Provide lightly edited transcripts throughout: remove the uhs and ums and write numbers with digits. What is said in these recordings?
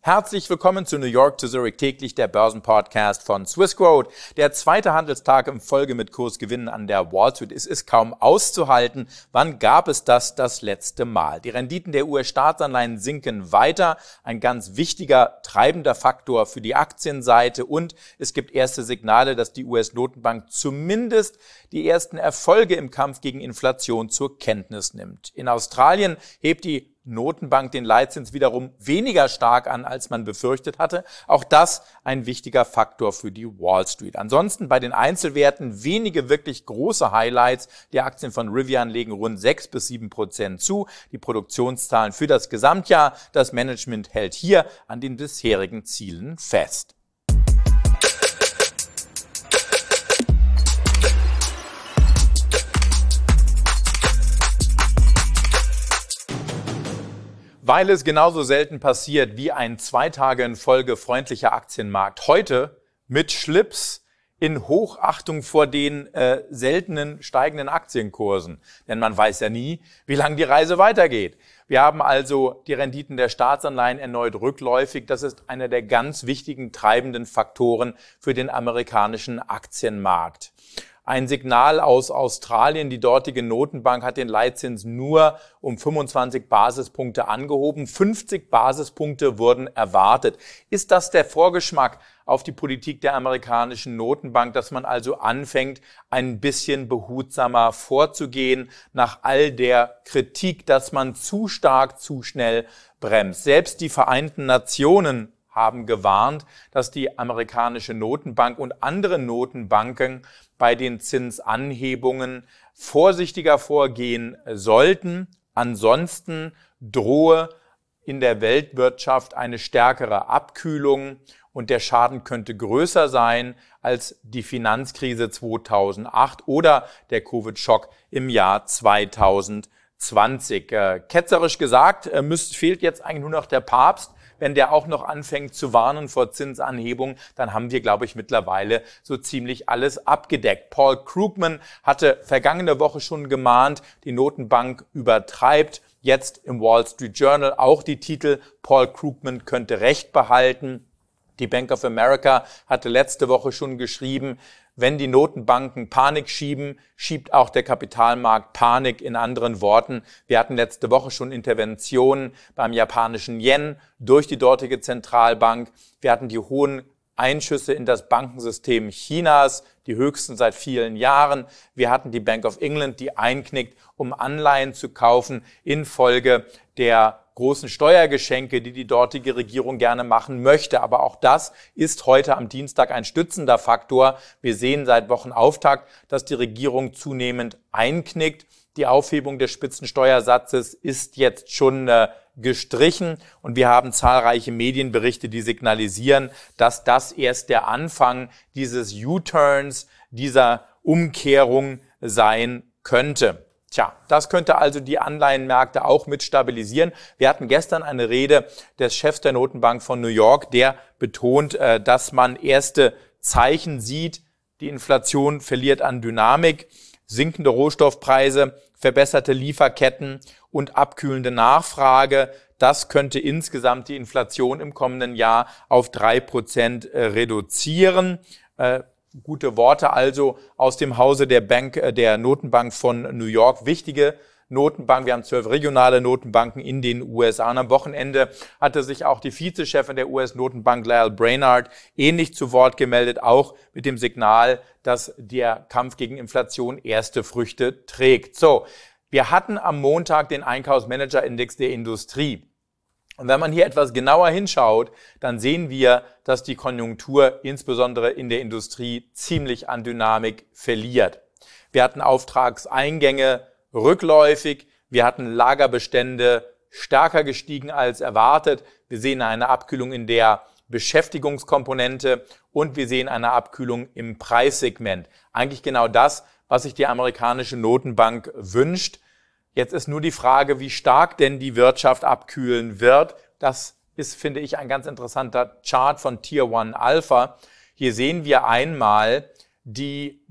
Herzlich willkommen zu New York to Zurich täglich, der Börsenpodcast von Swissquote. Der zweite Handelstag in Folge mit Kursgewinnen an der Wall Street. Es ist kaum auszuhalten. Wann gab es das letzte Mal? Die Renditen der US-Staatsanleihen sinken weiter. Ein ganz wichtiger, treibender Faktor für die Aktienseite. Und es gibt erste Signale, dass die US-Notenbank zumindest die ersten Erfolge im Kampf gegen Inflation zur Kenntnis nimmt. In Australien hebt die Notenbank den Leitzins wiederum weniger stark an, als man befürchtet hatte. Auch das ein wichtiger Faktor für die Wall Street. Ansonsten bei den Einzelwerten wenige wirklich große Highlights. Die Aktien von Rivian legen rund 6-7% zu. Die Produktionszahlen für das Gesamtjahr. Das Management hält hier an den bisherigen Zielen fest. Weil es genauso selten passiert wie ein 2 Tage in Folge freundlicher Aktienmarkt. Heute mit Schlips in Hochachtung vor den seltenen steigenden Aktienkursen. Denn man weiß ja nie, wie lange die Reise weitergeht. Wir haben also die Renditen der Staatsanleihen erneut rückläufig. Das ist einer der ganz wichtigen treibenden Faktoren für den amerikanischen Aktienmarkt. Ein Signal aus Australien, die dortige Notenbank hat den Leitzins nur um 25 Basispunkte angehoben. 50 Basispunkte wurden erwartet. Ist das der Vorgeschmack auf die Politik der amerikanischen Notenbank, dass man also anfängt, ein bisschen behutsamer vorzugehen nach all der Kritik, dass man zu stark, zu schnell bremst? Selbst die Vereinten Nationen haben gewarnt, dass die amerikanische Notenbank und andere Notenbanken bei den Zinsanhebungen vorsichtiger vorgehen sollten. Ansonsten drohe in der Weltwirtschaft eine stärkere Abkühlung und der Schaden könnte größer sein als die Finanzkrise 2008 oder der Covid-Schock im Jahr 2020. Ketzerisch gesagt, fehlt jetzt eigentlich nur noch der Papst. Wenn der auch noch anfängt zu warnen vor Zinsanhebungen, dann haben wir, glaube ich, mittlerweile so ziemlich alles abgedeckt. Paul Krugman hatte vergangene Woche schon gemahnt, die Notenbank übertreibt. Jetzt im Wall Street Journal auch die Titel, Paul Krugman könnte Recht behalten. Die Bank of America hatte letzte Woche schon geschrieben, wenn die Notenbanken Panik schieben, schiebt auch der Kapitalmarkt Panik. In anderen Worten, wir hatten letzte Woche schon Interventionen beim japanischen Yen durch die dortige Zentralbank. Wir hatten die hohen Einschüsse in das Bankensystem Chinas, die höchsten seit vielen Jahren. Wir hatten die Bank of England, die einknickt, um Anleihen zu kaufen infolge der großen Steuergeschenke, die die dortige Regierung gerne machen möchte. Aber auch das ist heute am Dienstag ein stützender Faktor. Wir sehen seit Wochenauftakt, dass die Regierung zunehmend einknickt. Die Aufhebung des Spitzensteuersatzes ist jetzt schon gestrichen und wir haben zahlreiche Medienberichte, die signalisieren, dass das erst der Anfang dieses U-Turns, dieser Umkehrung sein könnte. Tja, das könnte also die Anleihenmärkte auch mit stabilisieren. Wir hatten gestern eine Rede des Chefs der Notenbank von New York, der betont, dass man erste Zeichen sieht. Die Inflation verliert an Dynamik, sinkende Rohstoffpreise, verbesserte Lieferketten und abkühlende Nachfrage. Das könnte insgesamt die Inflation im kommenden Jahr auf 3% reduzieren. Gute Worte also aus dem Hause der Notenbank von New York. Wichtige Notenbank. Wir haben 12 regionale Notenbanken in den USA. Und am Wochenende hatte sich auch die Vizechefin der US-Notenbank, Lael Brainard, ähnlich zu Wort gemeldet, auch mit dem Signal, dass der Kampf gegen Inflation erste Früchte trägt. So, wir hatten am Montag den Einkaufsmanager-Index der Industrie. Und wenn man hier etwas genauer hinschaut, dann sehen wir, dass die Konjunktur insbesondere in der Industrie ziemlich an Dynamik verliert. Wir hatten Auftragseingänge rückläufig, wir hatten Lagerbestände stärker gestiegen als erwartet. Wir sehen eine Abkühlung in der Beschäftigungskomponente und wir sehen eine Abkühlung im Preissegment. Eigentlich genau das, was sich die amerikanische Notenbank wünscht. Jetzt ist nur die Frage, wie stark denn die Wirtschaft abkühlen wird. Das ist, finde ich, ein ganz interessanter Chart von Tier 1 Alpha. Hier sehen wir einmal die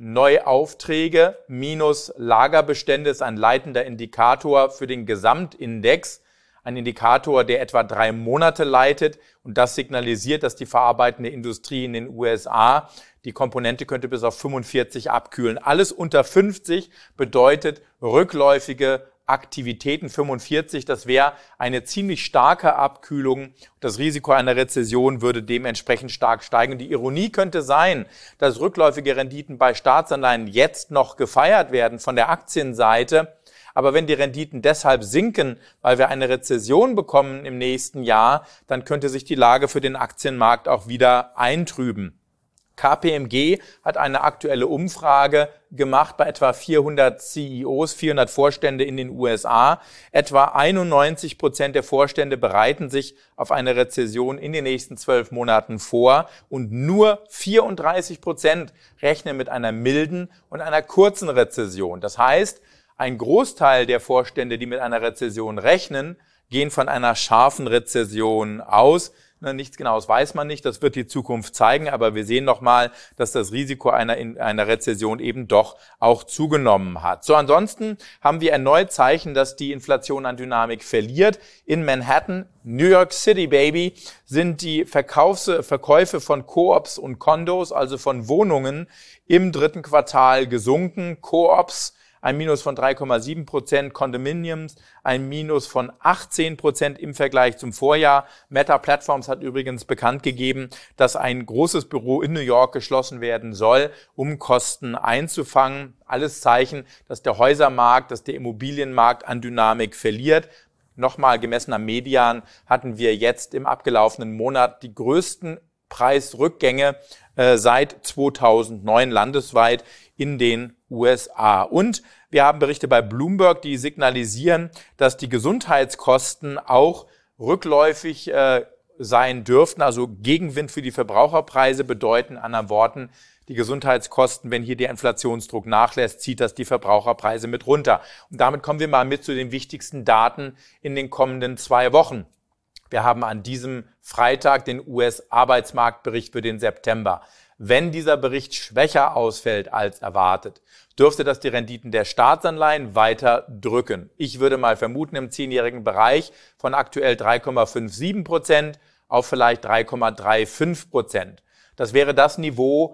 Neuaufträge minus Lagerbestände, ist ein leitender Indikator für den Gesamtindex. ein Indikator, der etwa 3 Monate leitet und das signalisiert, dass die verarbeitende Industrie in den USA die Komponente könnte bis auf 45 abkühlen. Alles unter 50 bedeutet rückläufige Aktivitäten. 45, das wäre eine ziemlich starke Abkühlung. Das Risiko einer Rezession würde dementsprechend stark steigen. Und die Ironie könnte sein, dass rückläufige Renditen bei Staatsanleihen jetzt noch gefeiert werden von der Aktienseite. Aber wenn die Renditen deshalb sinken, weil wir eine Rezession bekommen im nächsten Jahr, dann könnte sich die Lage für den Aktienmarkt auch wieder eintrüben. KPMG hat eine aktuelle Umfrage gemacht bei etwa 400 CEOs, 400 Vorstände in den USA. Etwa 91% der Vorstände bereiten sich auf eine Rezession in den nächsten 12 Monaten vor und nur 34% rechnen mit einer milden und einer kurzen Rezession. Das heißt, ein Großteil der Vorstände, die mit einer Rezession rechnen, gehen von einer scharfen Rezession aus. Nichts Genaues weiß man nicht, das wird die Zukunft zeigen, aber wir sehen nochmal, dass das Risiko einer Rezession eben doch auch zugenommen hat. So, ansonsten haben wir erneut Zeichen, dass die Inflation an Dynamik verliert. In Manhattan, New York City, Baby, sind die Verkäufe von Koops und Kondos, also von Wohnungen, im 3. Quartal gesunken. Koops ein Minus von 3,7%, Condominiums ein Minus von 18% im Vergleich zum Vorjahr. Meta Platforms hat übrigens bekannt gegeben, dass ein großes Büro in New York geschlossen werden soll, um Kosten einzufangen. Alles Zeichen, dass der Häusermarkt, dass der Immobilienmarkt an Dynamik verliert. Nochmal gemessen am Median hatten wir jetzt im abgelaufenen Monat die größten Preisrückgänge seit 2009 landesweit in den USA. Und wir haben Berichte bei Bloomberg, die signalisieren, dass die Gesundheitskosten auch rückläufig sein dürften, also Gegenwind für die Verbraucherpreise bedeuten, anderen Worten, die Gesundheitskosten, wenn hier der Inflationsdruck nachlässt, zieht das die Verbraucherpreise mit runter. Und damit kommen wir mal mit zu den wichtigsten Daten in den kommenden 2 Wochen. Wir haben an diesem Freitag den US-Arbeitsmarktbericht für den September. Wenn dieser Bericht schwächer ausfällt als erwartet, dürfte das die Renditen der Staatsanleihen weiter drücken. Ich würde mal vermuten, im 10-jährigen Bereich von aktuell 3,57% auf vielleicht 3,35%. Das wäre das Niveau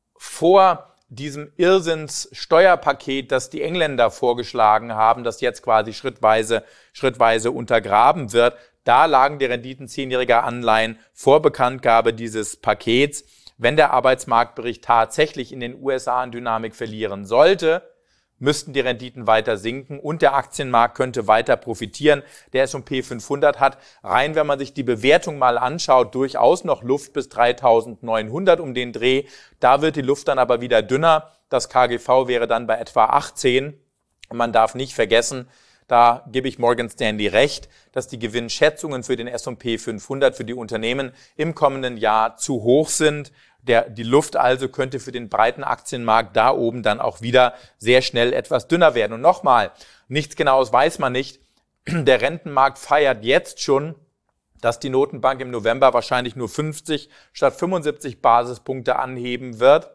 vor diesem Irrsinns-Steuerpaket, das die Engländer vorgeschlagen haben, das jetzt quasi schrittweise untergraben wird. Da lagen die Renditen 10-jähriger Anleihen vor Bekanntgabe dieses Pakets. Wenn der Arbeitsmarktbericht tatsächlich in den USA an Dynamik verlieren sollte, müssten die Renditen weiter sinken und der Aktienmarkt könnte weiter profitieren. Der S&P 500 hat rein, wenn man sich die Bewertung mal anschaut, durchaus noch Luft bis 3.900 um den Dreh. Da wird die Luft dann aber wieder dünner. Das KGV wäre dann bei etwa 18. Und man darf nicht vergessen, da gebe ich Morgan Stanley recht, dass die Gewinnschätzungen für den S&P 500 für die Unternehmen im kommenden Jahr zu hoch sind. Die Luft also könnte für den breiten Aktienmarkt da oben dann auch wieder sehr schnell etwas dünner werden. Und nochmal, nichts Genaues weiß man nicht. Der Rentenmarkt feiert jetzt schon, dass die Notenbank im November wahrscheinlich nur 50 statt 75 Basispunkte anheben wird.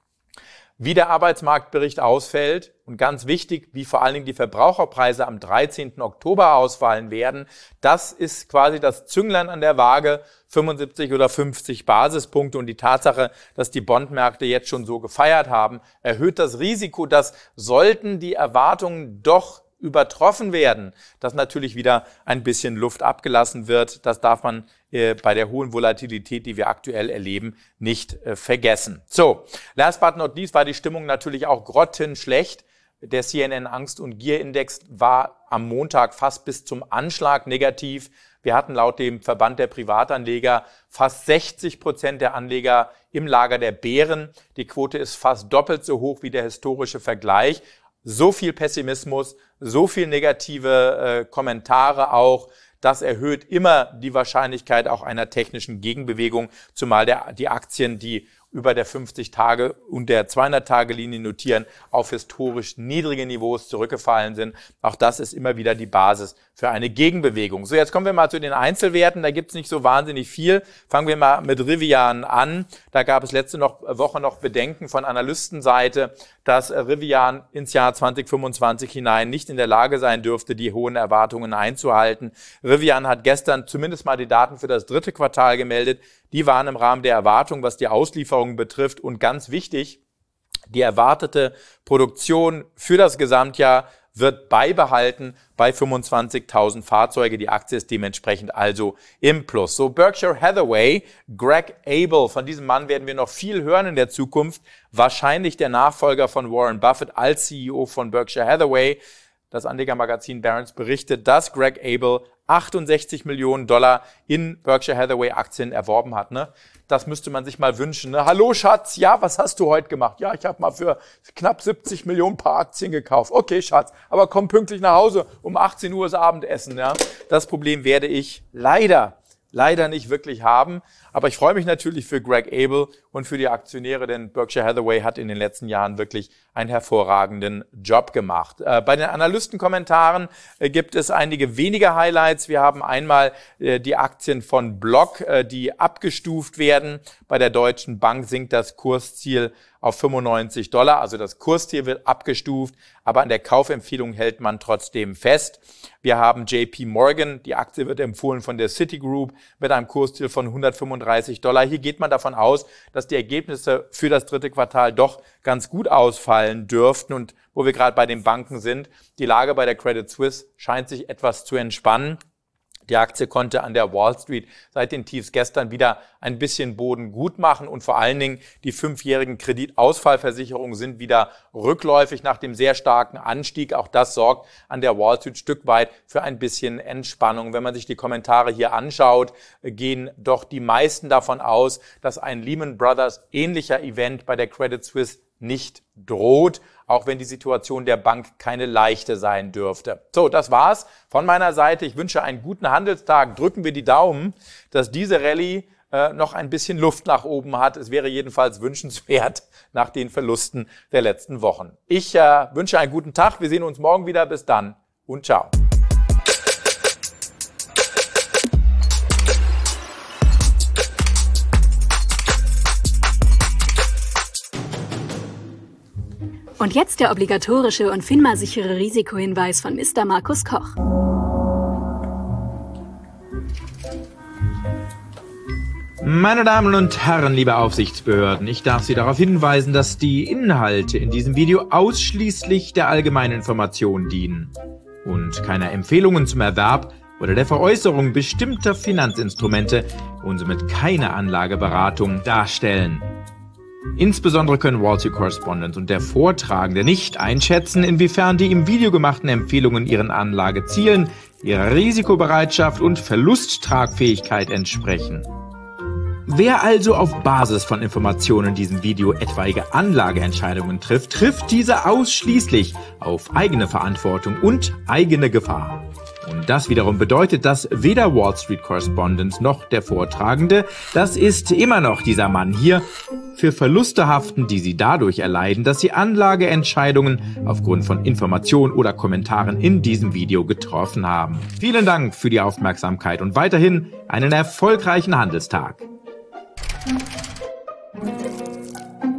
Wie der Arbeitsmarktbericht ausfällt und ganz wichtig, wie vor allen Dingen die Verbraucherpreise am 13. Oktober ausfallen werden, das ist quasi das Zünglein an der Waage, 75 oder 50 Basispunkte. Und die Tatsache, dass die Bondmärkte jetzt schon so gefeiert haben, erhöht das Risiko, dass sollten die Erwartungen doch übertroffen werden, dass natürlich wieder ein bisschen Luft abgelassen wird. Das darf man bei der hohen Volatilität, die wir aktuell erleben, nicht vergessen. So, last but not least war die Stimmung natürlich auch grottenschlecht. Der CNN Angst- und Gier-Index war am Montag fast bis zum Anschlag negativ. Wir hatten laut dem Verband der Privatanleger fast 60% der Anleger im Lager der Bären. Die Quote ist fast doppelt so hoch wie der historische Vergleich. So viel Pessimismus, so viel negative Kommentare auch, das erhöht immer die Wahrscheinlichkeit auch einer technischen Gegenbewegung, zumal die Aktien, die über der 50-Tage- und der 200-Tage-Linie notieren, auf historisch niedrige Niveaus zurückgefallen sind. Auch das ist immer wieder die Basis für eine Gegenbewegung. So, jetzt kommen wir mal zu den Einzelwerten. Da gibt es nicht so wahnsinnig viel. Fangen wir mal mit Rivian an. Da gab es letzte Woche noch Bedenken von Analystenseite, dass Rivian ins Jahr 2025 hinein nicht in der Lage sein dürfte, die hohen Erwartungen einzuhalten. Rivian hat gestern zumindest mal die Daten für das dritte Quartal gemeldet. Die waren im Rahmen der Erwartung, was die Auslieferungen betrifft. Und ganz wichtig, die erwartete Produktion für das Gesamtjahr wird beibehalten bei 25.000 Fahrzeuge. Die Aktie ist dementsprechend also im Plus. So, Berkshire Hathaway, Greg Abel, von diesem Mann werden wir noch viel hören in der Zukunft. Wahrscheinlich der Nachfolger von Warren Buffett als CEO von Berkshire Hathaway. Das Anlegermagazin Barron's berichtet, dass Greg Abel $68 Millionen in Berkshire Hathaway Aktien erworben hat. Ne? Das müsste man sich mal wünschen. Ne? Hallo Schatz, ja, was hast du heute gemacht? Ja, ich habe mal für knapp 70 Millionen paar Aktien gekauft. Okay, Schatz, aber komm pünktlich nach Hause. Um 18 Uhr ist Abendessen. Ja? Das Problem werde ich leider nicht wirklich haben. Aber ich freue mich natürlich für Greg Abel und für die Aktionäre, denn Berkshire Hathaway hat in den letzten Jahren wirklich einen hervorragenden Job gemacht. Bei den Analystenkommentaren gibt es einige wenige Highlights. Wir haben einmal die Aktien von Block, die abgestuft werden. Bei der Deutschen Bank sinkt das Kursziel auf $95. Also das Kursziel wird abgestuft, aber an der Kaufempfehlung hält man trotzdem fest. Wir haben JP Morgan, die Aktie wird empfohlen von der Citigroup mit einem Kursziel von $135. Hier geht man davon aus, dass die Ergebnisse für das dritte Quartal doch ganz gut ausfallen dürften. Und wo wir gerade bei den Banken sind, die Lage bei der Credit Suisse scheint sich etwas zu entspannen. Die Aktie konnte an der Wall Street seit den Tiefs gestern wieder ein bisschen Boden gut machen und vor allen Dingen die 5-jährigen Kreditausfallversicherungen sind wieder rückläufig nach dem sehr starken Anstieg. Auch das sorgt an der Wall Street ein Stück weit für ein bisschen Entspannung. Wenn man sich die Kommentare hier anschaut, gehen doch die meisten davon aus, dass ein Lehman Brothers ähnlicher Event bei der Credit Suisse nicht droht, auch wenn die Situation der Bank keine leichte sein dürfte. So, das war's von meiner Seite. Ich wünsche einen guten Handelstag. Drücken wir die Daumen, dass diese Rallye noch ein bisschen Luft nach oben hat. Es wäre jedenfalls wünschenswert nach den Verlusten der letzten Wochen. Ich wünsche einen guten Tag. Wir sehen uns morgen wieder. Bis dann und ciao. Und jetzt der obligatorische und FINMA-sichere Risikohinweis von Mr. Markus Koch. Meine Damen und Herren, liebe Aufsichtsbehörden, ich darf Sie darauf hinweisen, dass die Inhalte in diesem Video ausschließlich der allgemeinen Information dienen und keiner Empfehlungen zum Erwerb oder der Veräußerung bestimmter Finanzinstrumente und somit keine Anlageberatung darstellen. Insbesondere können Wall Street Correspondent und der Vortragende nicht einschätzen, inwiefern die im Video gemachten Empfehlungen ihren Anlagezielen, ihrer Risikobereitschaft und Verlusttragfähigkeit entsprechen. Wer also auf Basis von Informationen in diesem Video etwaige Anlageentscheidungen trifft, trifft diese ausschließlich auf eigene Verantwortung und eigene Gefahr. Und das wiederum bedeutet, dass weder Wall Street Correspondent noch der Vortragende, das ist immer noch dieser Mann hier, für Verluste haften, die sie dadurch erleiden, dass sie Anlageentscheidungen aufgrund von Informationen oder Kommentaren in diesem Video getroffen haben. Vielen Dank für die Aufmerksamkeit und weiterhin einen erfolgreichen Handelstag.